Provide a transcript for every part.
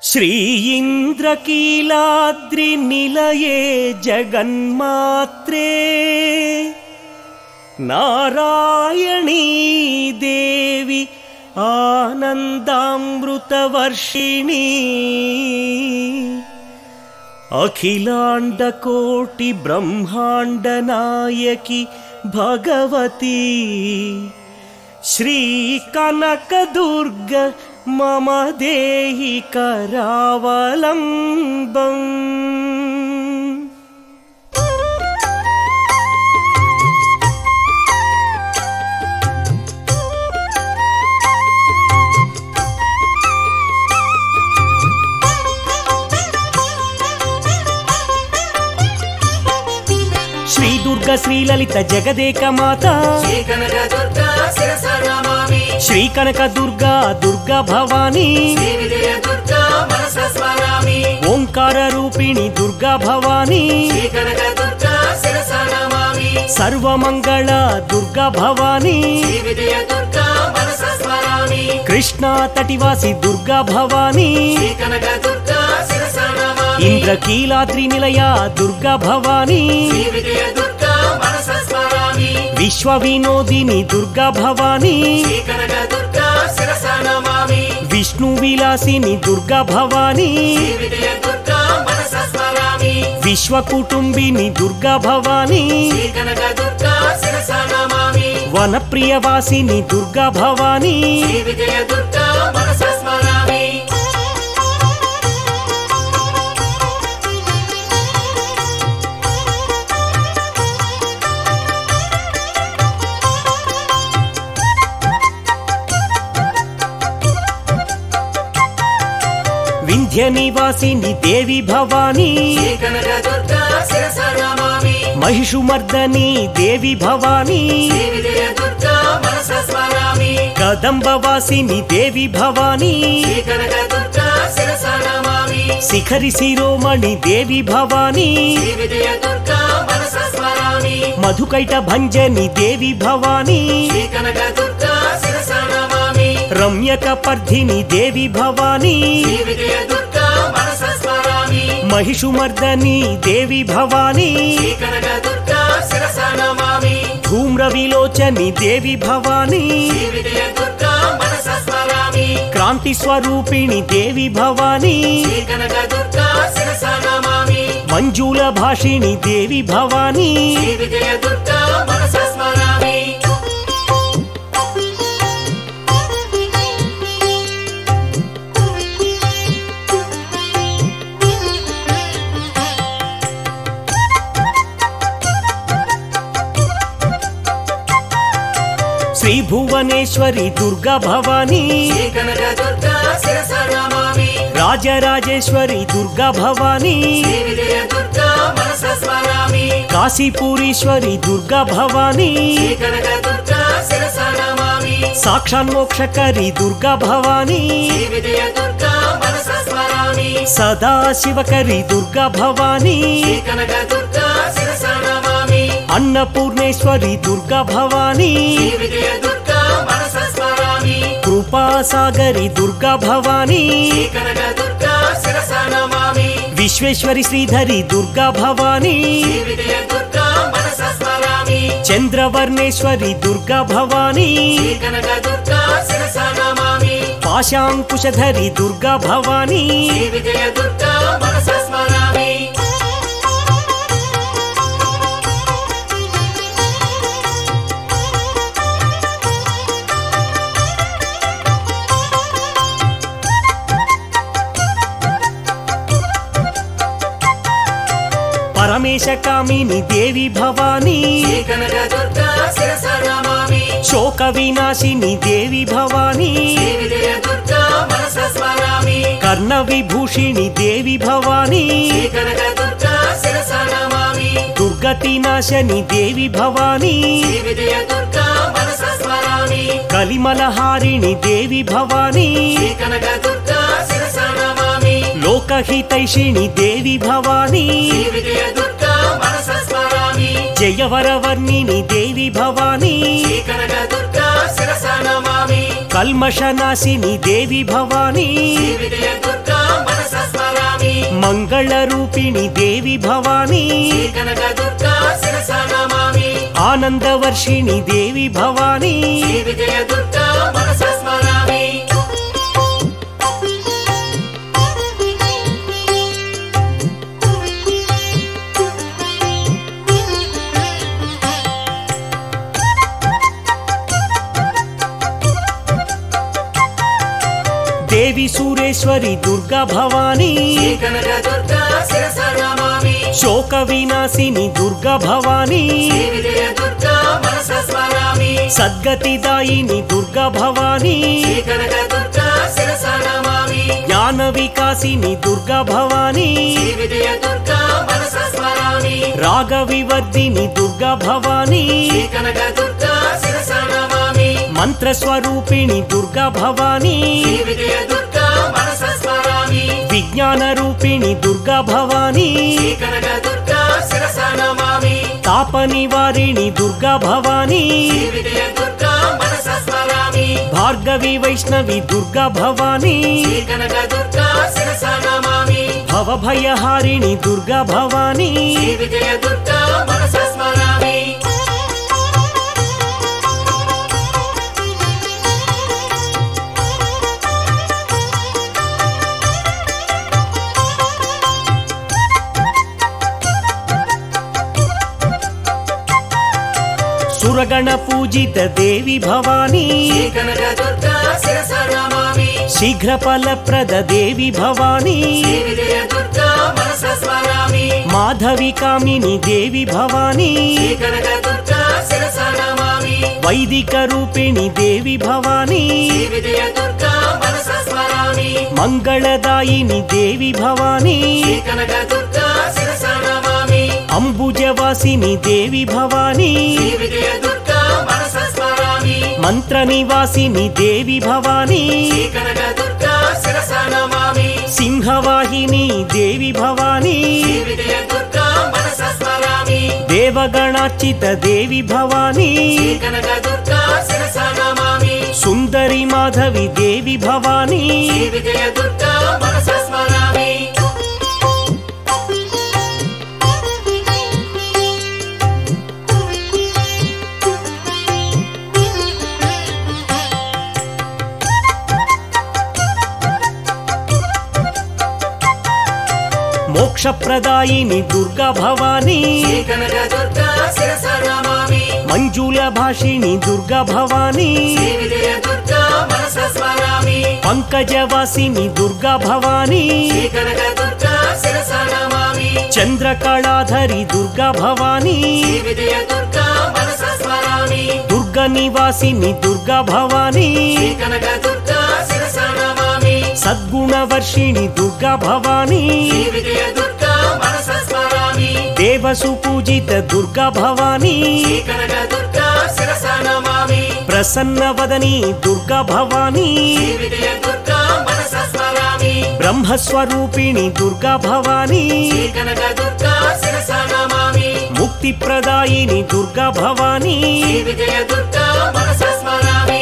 श्री इंद्रकीलाद्रि निलये जगन्मात्रे नारायणी देवी आनंदामृतवर्षिणी अखिलांडकोटि ब्रह्मांड नायकी भगवती श्री कनक दुर्ग मम देहि करावलंबम्। श्री दुर्गा श्री ललित जगदेक माता श्री कनक दुर्गा शिरसा नमामि। श्री कनक दुर्गा दुर्गा भवानी श्री विजय दुर्गा मनसा स्मरामि। ओंकार रूपिणी दुर्गा भवानी श्री कनक दुर्गा शिरसा नमामि। सर्वमंगल दुर्गा भवानी श्री विजय दुर्गा मनसा स्मरामि। कृष्णा तटिवासी दुर्गा भवानी श्री कनक दुर्गा शिरसा नमामि। इंद्रकीलाद्रि निलया दुर्गा भवानी श्री विजय दुर्गा मनसा स्मरामि। विश्व विनोदिनी दुर्गा भवानी श्री कनक दुर्गा शिरसा नमामि। विष्णु विलासिनी दुर्गा भवानी श्री विजय दुर्गा मनसा स्मरामि। विश्व कुटुंबिनी दुर्गा भवानी श्री कनक दुर्गा शिरसा नमामि। वन प्रियवासिनी दुर्गा भवानी श्री विजय दुर्गा मनसा स्मरामि। विंध्य निवासिनी देवी भवानी श्री कनक दुर्गा शिरसा नमामि। महिषुमर्दनी देवी भवानी श्री विजय दुर्गा मनसा स्मरामि। कदम्बवासिनी देवी भवानी श्री कनक दुर्गा शिरसा नमामि। शिखरि शिरोमणि देवी भवानी श्री विजय दुर्गा मनसा स्मरामि। मधुकैट भंजनी देवी भवानी श्री कनक दुर्गा शिरसा नमामि। रम्यकपर्धिनी देवी भवानी श्री विजय दुर्गा मनसा स्मरामि। महिषुमर्दनी देवी भवानी श्री कनक दुर्गा शिरसा नमामि। धूम्रविलोचनी देवी भवानी श्री विजय दुर्गा मनसा स्मरामि। क्रांति स्वरूपिणी देवी भवानी श्री कनक दुर्गा शिरसा नमामि। मंजूल भाषिणी देवी भवानी श्री विजय दुर्गा मनसा स्मरामि। श्री भुवनेश्वरी दुर्गा भवानी श्री कनक दुर्गा शिरसा नमामि। राजराजेश्वरी दुर्गा भवानी श्री विजय दुर्गा मनसा स्मरामि। काशीपुरीश्वरी दुर्गा भवानी श्री कनक दुर्गा शिरसा नमामि। साक्षान्मोक्षकरी दुर्गा भवानी श्री विजय दुर्गा मनसा स्मरामि। सदा शिवकरी दुर्गा भवानी श्री कनक दुर्गा शिरसा नमामि। अन्नपूर्णेश्वरी दुर्गा भवानी श्री विजय दुर्गा मनसा स्मरामि। कृपा सागरी दुर्गा भवानी श्री कनक दुर्गा शिरसा नमामि। विश्वेश्वरी श्रीधरी दुर्गा भवानी श्री विजय दुर्गा मनसा स्मरामि। चंद्रवर्णेश्वरी दुर्गा भवानी श्री कनक दुर्गा शिरसा नमामि। पाशांकुशधरी दुर्गा भवानी श्री विजय दुर्गा मनसा स्मरामि। परमेश कामिनी देवी भवानी श्री कनक दुर्गा शिरसा नमामि। शोक विनाशिनी देवी भवानी श्री विजय दुर्गा मनसा स्मरामि। कर्ण विभूषिणी देवी भवानी श्री कनक दुर्गा शिरसा नमामि। दुर्गति नाशनी देवी भवानी श्री विजय दुर्गा मनसा स्मरामि। कलिमलहारिणी देवी भवानी श्री कनक दुर्गा शिरसा नमामि। लोकहितैषिणी देवी भवानी श्री विजय दुर्गा मनसा स्मरामि। जयवरवर्णिनी देवी भवानी श्री कनक दुर्गा शिरसा नमामि। कल्मषनाशिनी देवी भवानी श्री विजय दुर्गा मनसा స్మరామి మంగళరూపిణి దేవి భవానీ శ్రీ కనక దుర్గా శిరస నమామి ఆనందవర్షిణి దేవి భవానీ శ్రీ విజయ దుర్గా మనస స్మరామి దేవి సూరేశ్వరి దుర్గా భవానీ శ్రీ కనక దుర్గా శిరస నమామి శోక వినాశిని దుర్గా భవానీ శ్రీ విజయ దుర్గా మనస స్మరామి సద్గతిదాయిని దుర్గా భవానీ శ్రీ కనక దుర్గా శిరస నమామి జ్ఞాన వికాసిని దుర్గా భవానీ శ్రీ విజయ దుర్గా మనస స్మరామి రాగ వివర్ధిని దుర్గా భవానీ శ్రీ కనక దుర్గా శిరస నమామి మంత్రస్వరూపిణి దుర్గా భవానీ శ్రీ విజయ దుర్గా మనస స్మరామి విజ్ఞాన రూపిణి దుర్గా భవానీ శ్రీ కనక దుర్గా శిరస నమామి తాప నివారిణి దుర్గా భవానీ శ్రీ విజయ దుర్గా మనస స్మరామి భార్గవి వైష్ణవి దుర్గా భవానీ శ్రీ కనక దుర్గా శిరస నమామి భవభయహారిణి దుర్గా భవానీ శ్రీ విజయ దుర్గా మనస స్మరామి సురగణ పూజిత దేవి భవానీ శ్రీ కనక దుర్గా శిరస నమామి శీఘ్ర ఫలప్రద దేవి భవానీ శ్రీ విజయ దుర్గా మనస స్మరామి మాధవి కామిని దేవి భవానీ శ్రీ కనక దుర్గా శిరస నమామి వైదిక రూపిణి దేవి భవానీ శ్రీ విజయ దుర్గా మనస స్మరామి మంగళదాయిని దేవి భవానీ శ్రీ కనక దుర్గా శిరస నమామి అంబుజవాసిని దేవి భవానీ శ్రీ విజయ దుర్గా మనస స్మరామి మంత్ర నివాసిని దేవి భవానీ శ్రీ కనక దుర్గా శిరస నమామి సింహవాహిని దేవి భవానీ శ్రీ విజయ దుర్గా మనస స్మరామి దేవగణార్చిత దేవి భవానీ శ్రీ కనక దుర్గా శిరస నమామి సుందరి మాధవి దేవి భవానీ శ్రీ విజయ దుర్గా మనస స్మరామి మోక్షప్రదాయిని దుర్గా భవానీ శ్రీ కనక దుర్గా శిరస నమామి మంజుల భాషిణి దుర్గా భవానీ శ్రీ విజయ దుర్గా మనస స్మరామి పంకజవాసిని దుర్గా భవానీ శ్రీ కనక దుర్గా శిరస నమామి చంద్రకళాధరి దుర్గా భవానీ శ్రీ విజయ దుర్గా మనస స్మరామి దుర్గ నివాసిని దుర్గా భవానీ శ్రీ కనక దుర్గా శిరస నమామి సద్గుణవర్షిణి దుర్గా భవానీ శ్రీ విజయ దుర్గా మనస స్మరామి దేవసు పూజిత దుర్గా భవానీ శ్రీ కనక దుర్గా శిరస నమామి ప్రసన్నవదని దుర్గా భవానీ శ్రీ విజయ దుర్గా మనస స్మరామి బ్రహ్మస్వరూపిణి దుర్గా భవానీ శ్రీ కనక దుర్గా శిరస నమామి ముక్తిప్రదాయిని దుర్గా భవానీ శ్రీ విజయ దుర్గా మనస స్మరామి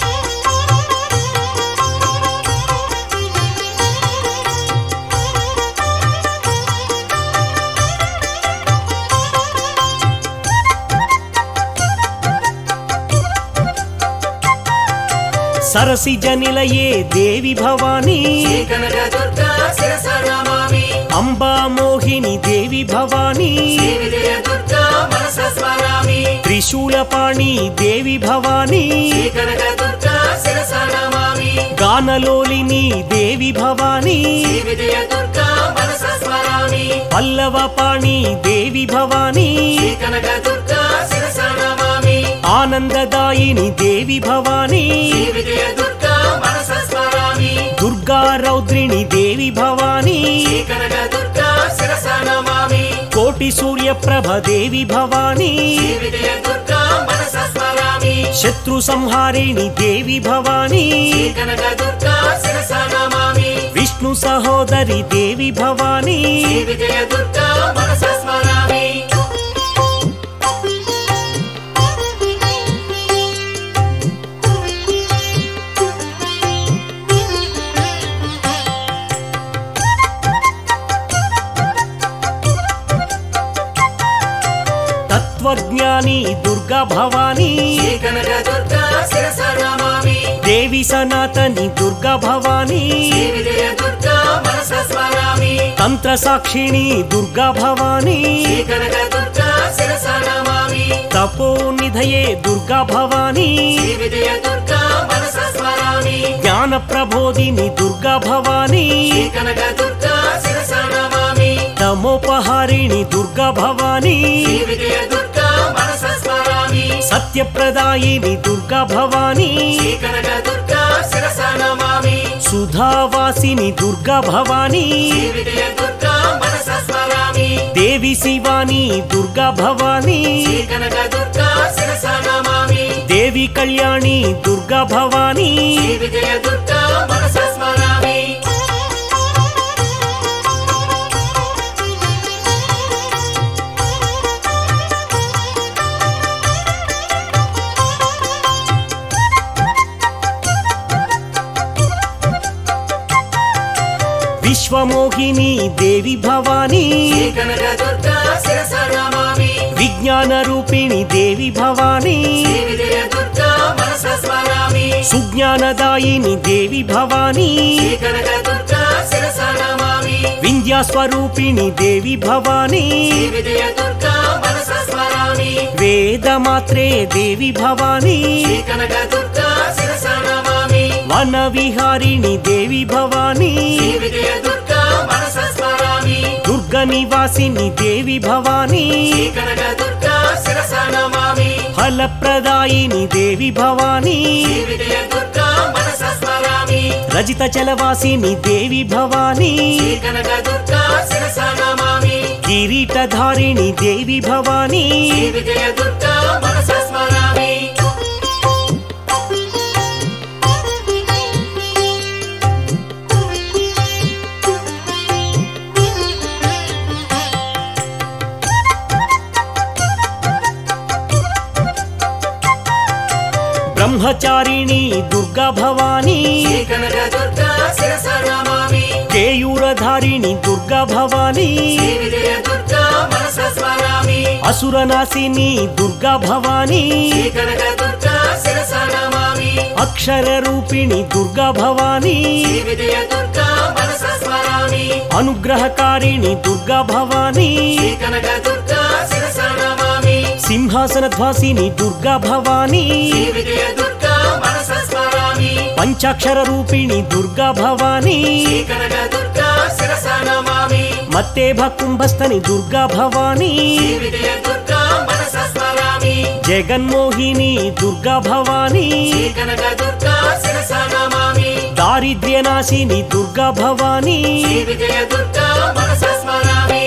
సరసిజ నిలయే దేవి భవానీ శ్రీ కనక దుర్గా శిరస నమామి అంబా మోహిని దేవి భవానీ శ్రీ విజయ దుర్గా మనస స్మరామి త్రిశూలపాణి దేవి భవానీ శ్రీ కనక దుర్గా శిరస నమామి గానలోలిని దేవి భవానీ శ్రీ విజయ దుర్గా మనస స్మరామి పల్లవపాణి దేవి భవానీ శ్రీ కనక దుర్గా శిరస నమామి ఆనందదాయిని దేవి భవానీ శ్రీ విజయ దుర్గా మనస స్మరామి దుర్గా రౌద్రిణి దేవి భవానీ శ్రీ కనక దుర్గా శిరస నమామి కోటి సూర్యప్రభ దేవి భవానీ శ్రీ విజయ దుర్గా మనస స్మరామి శత్రు సంహారిణి దేవి భవానీ శ్రీ కనక దుర్గా శిరస నమామి విష్ణు సహోదరి దేవి భవానీ శ్రీ విజయ దుర్గా మనస స్మరామి తత్వజ్ఞాని దుర్గా భవానీ శ్రీ కనక దుర్గా శిరసా నమామి దేవి సనాతని దుర్గా భవానీ శ్రీ విజయ దుర్గా మనసా స్మరామి తంత్ర సాక్షిణి దుర్గా భవానీ శ్రీ కనక దుర్గా శిరసా నమామి తపోనిధయే దుర్గా భవానీ శ్రీ విజయ దుర్గా మనసా స్మరామి జ్ఞాన ప్రబోధిని దుర్గా భవానీ శ్రీ కనక దుర్గా శిరసా నమామి తమోపహారిణి దుర్గా భవానీ శ్రీ విజయ దుర్గా మనసా స్మరామి సత్యప్రదాయిని దుర్గా భవానీ శ్రీ కనక దుర్గా శిరసా నమామి సుధావాసిని దుర్గా భవానీ శ్రీ విజయ దుర్గా మనసా స్మరామి దేవి శివాని దుర్గా భవానీ శ్రీ కనక దుర్గా శిరసా నమామి దేవి కళ్యాణి దుర్గా భవానీ శ్రీ విజయ దుర్గా మనసా స్మరామి విశ్వమోహిని దేవి భవానీ శ్రీ కనక దుర్గా శిరసా నమామి విజ్ఞాన రూపిణి దేవి భవానీ శ్రీ విజయ దుర్గా మనసా స్మరామి సుజ్ఞానదాయిని దేవి భవానీ శ్రీ కనక దుర్గా శిరసా నమామి వింధ్యాస్వరూపిణి దేవి భవానీ శ్రీ విజయ దుర్గా మనసా స్మరామి వేదమాత్రే దేవి భవానీ శ్రీ కనక దుర్గా శిరసా నమామి వన విహారిణి దేవి భవానీ శ్రీ విజయ దుర్గా మనసా స్మరామి దుర్గ నివాసిని దేవి భవానీ శ్రీ కనక దుర్గా శిరసా నమామి ఫలప్రదాయిని దేవి భవానీ శ్రీ విజయ దుర్గా మనసా స్మరామి రజిత చలవాసిని దేవి భవానీ శ్రీ కనక దుర్గా శిరసా నమామి కిరీటధారిణి దేవి భవానీ శ్రీ విజయ దుర్గా మనసా స్మరామి బ్రహ్మచారిణి దుర్గా భవానీ శ్రీ కనక దుర్గా శిరసా నమామి కేయూరధారిణి దుర్గా భవానీ శ్రీ విజయ దుర్గా మనసా స్మరామి అసురనాశిని దుర్గా భవానీ శ్రీ కనక దుర్గా శిరసా నమామి అక్షర రూపిణి దుర్గా భవానీ శ్రీ విజయ దుర్గా మనసా స్మరామి అనుగ్రహకారిణి దుర్గా భవానీ శ్రీ కనక దుర్గా శిరసా నమామి సింహాసనధ్వాసిని దుర్గా భవానీ శ్రీ విజయ దుర్గా మనసా స్మరామి పంచాక్షర రూపిణి దుర్గా భవానీ శ్రీ కనక దుర్గా శిరసా నమామి మత్తేభ కుంభస్థని దుర్గా భవానీ శ్రీ విజయ దుర్గా మనసా స్మరామి జగన్మోహిని దుర్గా భవానీ శ్రీ కనక దుర్గా శిరసా నమామి దారిద్ర్యనాశిని దుర్గా భవానీ శ్రీ విజయ దుర్గా మనసా స్మరామి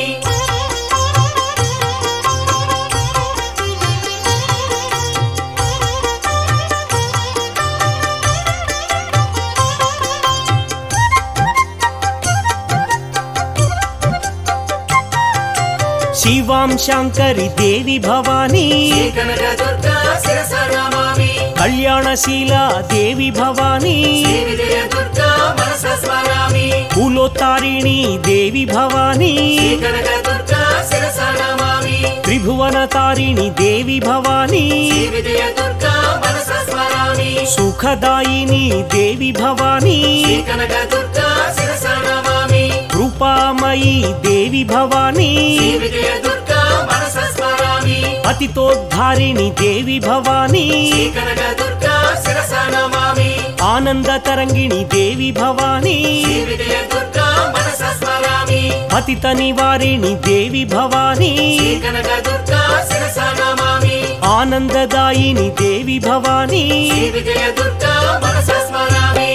శివాం శాంకరి దేవి భవానీ శ్రీ కనక దుర్గా శిరసా నమామి కళ్యాణశీల దేవి భవానీ శ్రీ విజయ దుర్గా మనసా స్మరామి కులోత్తారిణి దేవి భవానీ శ్రీ కనక దుర్గా శిరసా నమామి త్రిభువనతారిణి దేవి భవానీ శ్రీ విజయ దుర్గా మనసా స్మరామి సుఖదాయిని దేవి భవానీ శ్రీ కనక దుర్గా శిరసా నమామి కృపామయీ దేవి భవానీ శ్రీ విజయ దుర్గా మనసా స్మరామి అతితోద్ధారిణి దేవి భవానీ శ్రీ కనక దుర్గా శిరసా నమామి ఆనందతరంగిణి దేవి భవానీ శ్రీ విజయ దుర్గా మనసా స్మరామి పతిత నివారిణి దేవి భవానీ శ్రీ కనక దుర్గా శిరసా నమామి ఆనందదాయిని దేవి భవానీ శ్రీ విజయ దుర్గా మనసా స్మరామి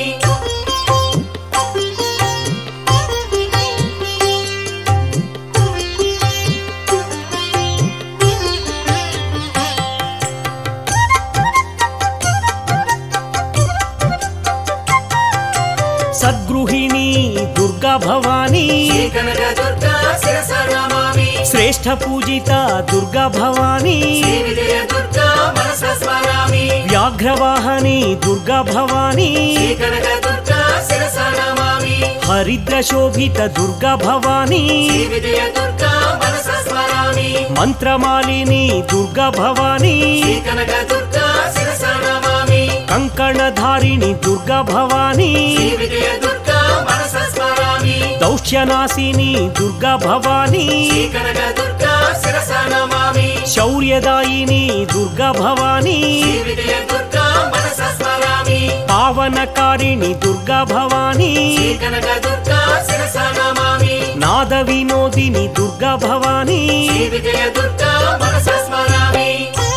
సద్గృహిణి దుర్గా భవానీ శ్రీ కనక దుర్గా శిరసా నమామి శ్రేష్ఠ పూజిత దుర్గా భవానీ శ్రీ విజయ దుర్గా మనసా స్మరామి వ్యాఘ్రవాహని దుర్గా భవానీ శ్రీ కనక దుర్గా శిరసా నమామి హరిద్ర శోభిత దుర్గా భవానీ శ్రీ విజయ దుర్గా మనసా స్మరామి మంత్రమాలిని దుర్గా భవానీ శ్రీ కనక దుర్గా శిరస నమామి కంకణధారిణి దుర్గా భవానీ శ్రీ విజయ దుర్గా మనస స్మరామి దౌష్యనాశిని దుర్గా భవానీ శ్రీ కనక దుర్గా శిరస నమామి శౌర్యదాయిని దుర్గా భవానీ శ్రీ విజయ దుర్గా మనస స్మరామి పావనకారిణి దుర్గా భవానీ శ్రీ కనక దుర్గా శిరస నమామి నాద వినోదిని దుర్గా భవానీ శ్రీ విజయ దుర్గా మనస స్మరామి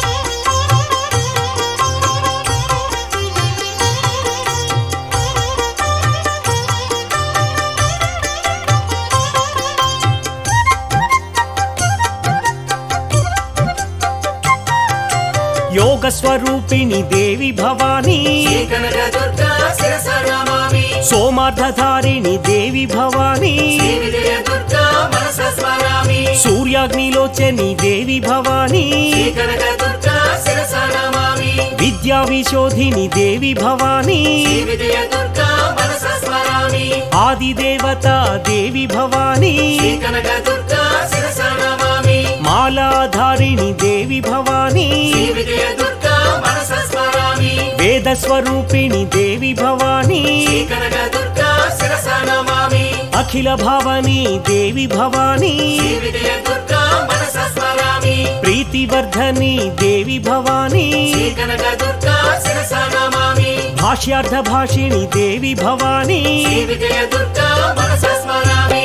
యోగ స్వరూపిణి దేవి భవానీ శ్రీ కనక దుర్గా శిరస నమామి సోమార్ధధారిణి దేవి భవానీ శ్రీ విజయ దుర్గా మనస స్మరామి సూర్యాగ్నిలోచని దేవి భవానీ శ్రీ కనక దుర్గా శిరస నమామి విద్యా విశోధిని దేవి భవానీ శ్రీ విజయ దుర్గా మనస స్మరామి ఆదిదేవత దేవి భవానీ శ్రీ కనక దుర్గా శిరస నమామి మాలాధారిణి దేవి భవానీ శ్రీ విజయ దుర్గా మనస స్మరామి వేద స్వరూపిణి దేవి భవానీ శ్రీ కనక దుర్గా శిరస నమామి అఖిల భావని దేవి భవానీ శ్రీ విజయ దుర్గా మనస స్మరామి ప్రీతివర్ధని దేవి భవానీ శ్రీ కనక దుర్గా శిరస నమామి భాష్యార్థ భాషిణి దేవి భవానీ శ్రీ విజయ దుర్గా మనస స్మరామి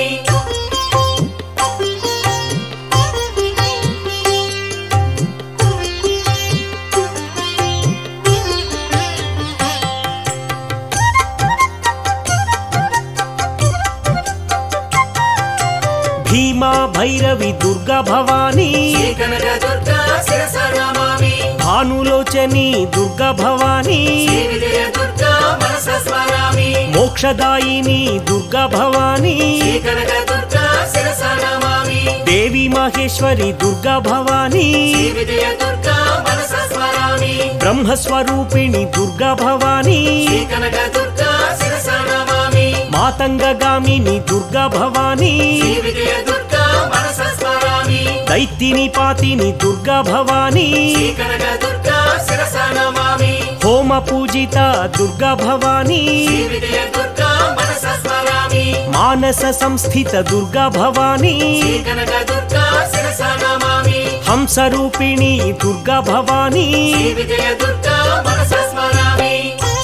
భీమా భైరవి దుర్గా భవానీ శ్రీ కనక దుర్గా శిరస నమామి భానులోచని దుర్గా భవానీ శ్రీ విజయ దుర్గా మనస స్మరామి మోక్షదాయిని దుర్గా భవానీ శ్రీ కనక దుర్గా శిరస నమామి దేవి మహేశ్వరి దుర్గా భవానీ శ్రీ విజయ దుర్గా మనస స్మరామి బ్రహ్మస్వరూపిణి దుర్గా భవానీ శ్రీ కనక దుర్గా శిరస నమామి మాతంగగామిని దుర్గా భవానీ శ్రీ విజయ దుర్గా మనస స్మరామి దైత్తిని పాతిని దుర్గా భవానీ శ్రీ కనక దుర్గా శిరస నమామి హోమ పూజిత దుర్గా భవానీ శ్రీ విజయ దుర్గా మనస స్మరామి మానస సంస్థిత దుర్గా భవానీ శ్రీ కనక దుర్గా శిరస నమామి హంసరూపిణి దుర్గా భవానీ శ్రీ విజయ దుర్గా మనస స్మరామి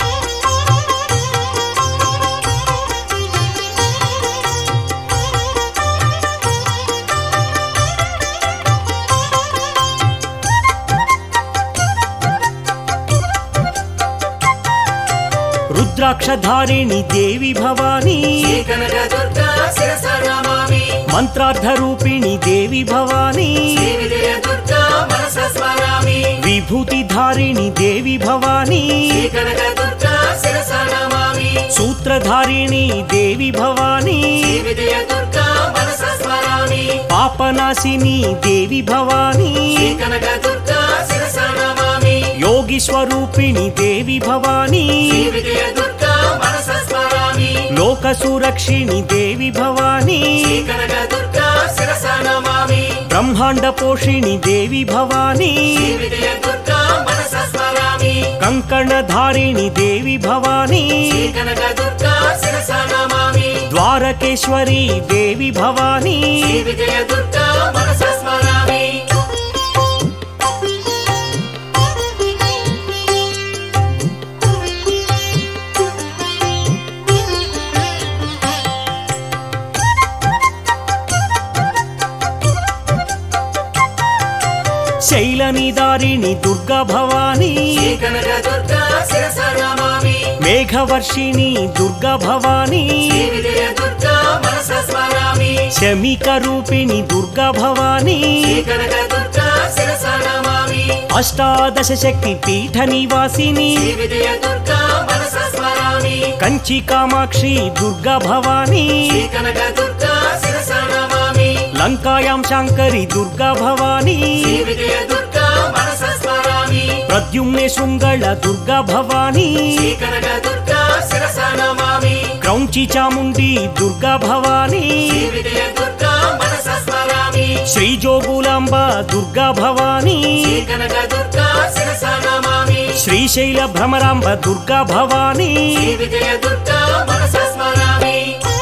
రుద్రాక్షధారిణి దేవి భవానీ శ్రీ కనక దుర్గా శిరస నమామి మంత్రార్థరూపిణి దేవి భవానీ శ్రీ విజయ దుర్గా మనస స్మరామి విభూతిధారిణి దేవి భవానీ శ్రీ కనక దుర్గా శిరస నమామి సూత్రధారిణి దేవి భవానీ శ్రీ విజయ దుర్గా మనస స్మరామి పాపనాశిని దేవి భవానీ శ్రీ కనక దుర్గా శిరస నమామి యోగి స్వరూపిణి దేవి భవానీ శ్రీ విజయ దుర్గా మనస స్మరామి లోక సురక్షిణి దేవి భవానీ శ్రీ కనక దుర్గా శిరస నమామి బ్రహ్మాండ పోషిణి దేవి భవానీ శ్రీ విజయ దుర్గా మనస స్మరామి కంకణధారిణి దేవి భవానీ శ్రీ కనక దుర్గా శిరస నమామి ద్వారకేశ్వరి దేవి భవానీ శ్రీ విజయ దుర్గా మనస స్మరామి శైలనిదారిణి దుర్గా భవానీ శ్రీ కనక దుర్గా శిరస నమామి మేఘవర్షిణి దుర్గా భవానీ శ్రీ విజయ దుర్గా మనస స్మరామి శమిక రూపిణి దుర్గా భవానీ శ్రీ కనక దుర్గా శిరస నమామి అష్టాదశ శక్తి పీఠ నివాసిని శ్రీ విజయ దుర్గా మనస స్మరామి కంచి కామాక్షి దుర్గా భవానీ శ్రీ కనక దుర్గా శిరస నమామి లంకాయాం శాంకరి దుర్గా భవానీ శ్రీ విజయ దుర్గా మనస స్మరామి ప్రద్యుమ్నే శృంగళ దుర్గా భవానీ శ్రీ కనక దుర్గా శిరస నమామి క్రౌంచి చాముండి దుర్గా భవానీ శ్రీ విజయ దుర్గా మనస స్మరామి శ్రీ జోగులాంబ దుర్గా భవానీ శ్రీ కనక దుర్గా శిరసా నమామి శ్రీశైల భ్రమరాంబ దుర్గా భవానీ శ్రీ విజయ దుర్గా మనసా స్మరామి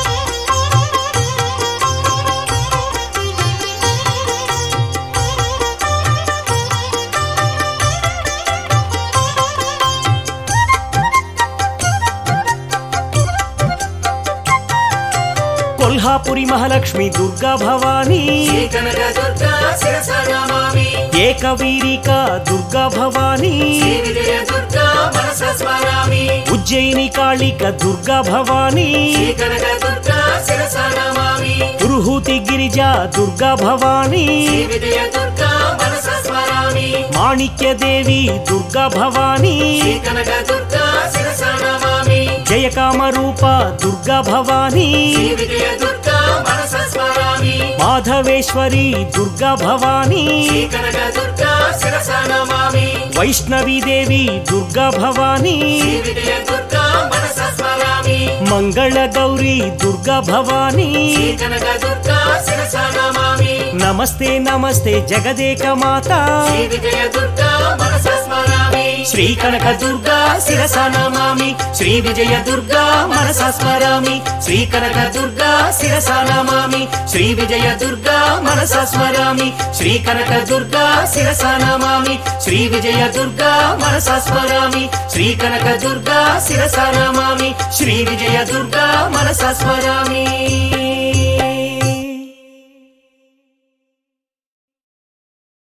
కొల్హాపురి మహాలక్ష్మి దుర్గా భవానీ శ్రీ కనక దుర్గా శిరసా నమామి ఏకవీరిక దుర్గా భవానీ శ్రీ విజయ దుర్గా మనసా స్మరామి ఉజ్జయిని కాళిక దుర్గా భవానీ శ్రీ కనక దుర్గా శిరసా నమామి పురుహూతి గిరిజా దుర్గా భవానీ శ్రీ విజయ దుర్గా మనసా స్మరామి మాణిక్యదేవి దుర్గా భవానీ శ్రీ కనక దుర్గా శిరసా నమామి జయకామరూప దుర్గా భవానీ శ్రీ విజయ దుర్గా మనసా స్మరామి మాధవేశ్వరి దుర్గా భవానీ శ్రీ కనక దుర్గా శిరసా నమామి వైష్ణవీదేవి దుర్గా భవానీ శ్రీ విజయ దుర్గా మనసా స్మరామి మంగళ గౌరీ దుర్గా భవానీ శ్రీ కనక దుర్గా శిరసా నమామి నమస్తే నమస్తే జగదేక మాత శ్రీ విజయ దుర్గా మనసా స్మరామి శ్రీ కనక దుర్గా శిరసా నమామి శ్రీ విజయ దుర్గా మనసా స్మరామి శ్రీ కనక దుర్గా శిరసా నమామి శ్రీ విజయ దుర్గా మనసా స్మరామి శ్రీ కనక దుర్గా శిరసా నమామి శ్రీ విజయ దుర్గా మనసా స్మరామి శ్రీ కనక దుర్గా శిరసా నమామి శ్రీ విజయ దుర్గా మనసా స్మరామి